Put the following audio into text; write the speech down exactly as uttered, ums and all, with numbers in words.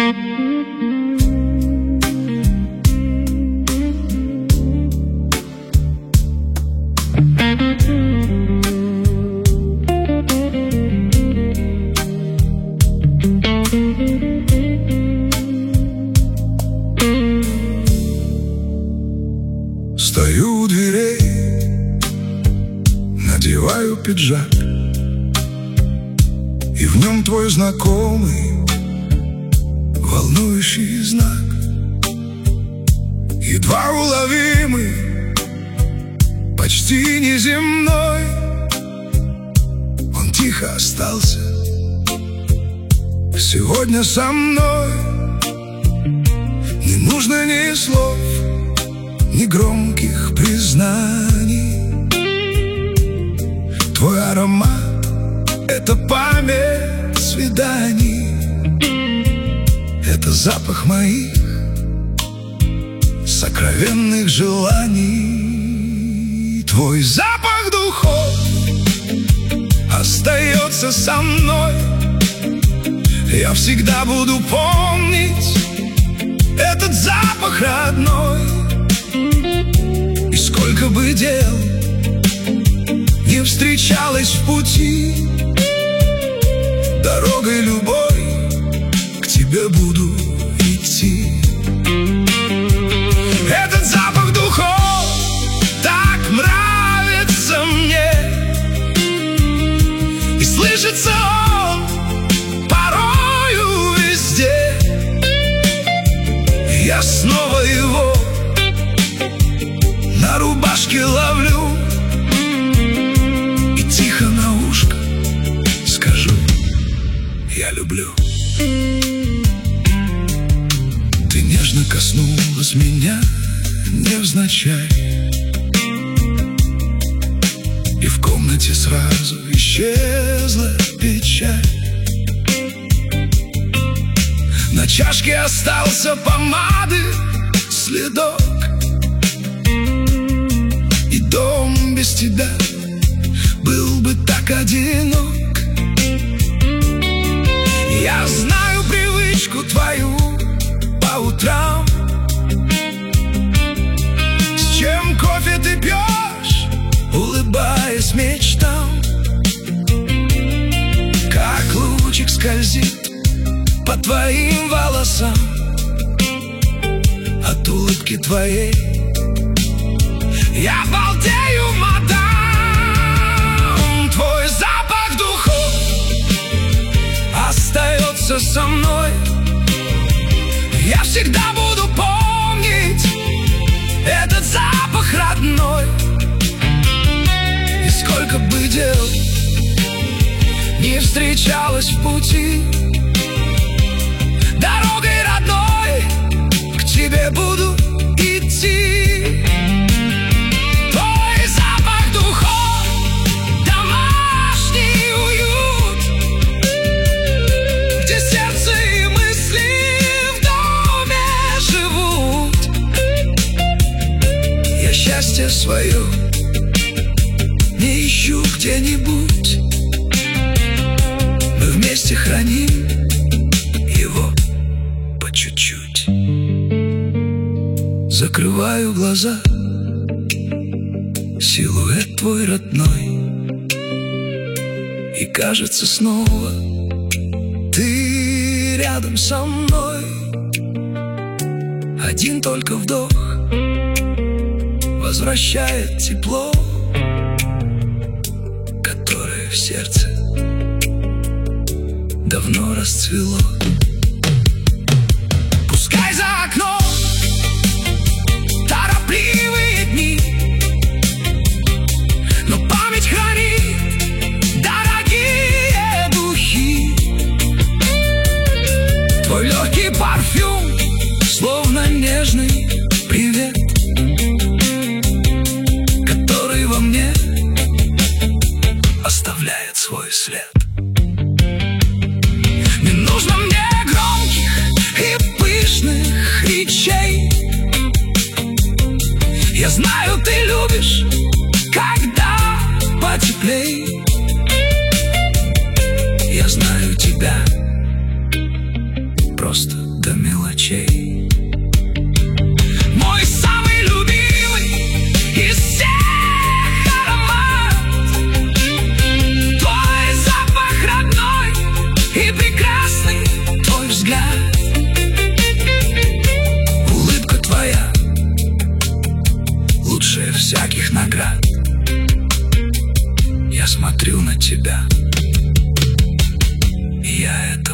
Стою у дверей, надеваю пиджак, и в нем твой знакомый волнующий знак, едва уловимый, почти неземной. Он тихо остался сегодня со мной. Не нужно ни слов, ни громких признаний. Твой аромат — это память свиданий. Это запах моих сокровенных желаний. Твой запах духов остается со мной. Я всегда буду помнить этот запах родной. И сколько бы дел не встречалось в пути, дорогой любой к тебе буду идти. Этот запах духов так нравится мне, и слышится он порою везде. Я снова его на рубашке ловлю и тихо на ушко скажу: я люблю. Ты нежно коснулась меня невзначай, и в комнате сразу исчезла печаль. На чашке остался помады следок, и дом без тебя был бы так одинок. Я знаю привычку твою по утрам, с чем кофе ты пьешь, улыбаясь мечтам. Как лучик скользит по твоим волосам, от улыбки твоей я балдею, мадам. Твой запах духов остается со мной. Я всегда буду помнить этот запах родной. И сколько бы дел не встречалось в пути, дорогой родной к тебе буду идти. Твой запах духов, домашний уют, где сердце и мысли в доме живут. Я счастье свое не ищу где-нибудь, мы вместе храним его по чуть-чуть. Закрываю глаза, силуэт твой родной, и кажется снова ты рядом со мной. Один только вдох возвращает тепло, которое в сердце давно расцвело. Пускай за окном торопливые дни, но память хранит дорогие духи. Твой легкий парфюм, словно нежный привет, который во мне оставляет свой след. Не нужно мне громких и пышных речей. Я знаю, ты любишь, когда потеплей. Я знаю, тебя просто до мелочей. Мой самый любимый из всех аромат, твой запах родной и прекрасный твой взгляд. Улыбка твоя лучше всяких наград. Я смотрю на тебя, и я это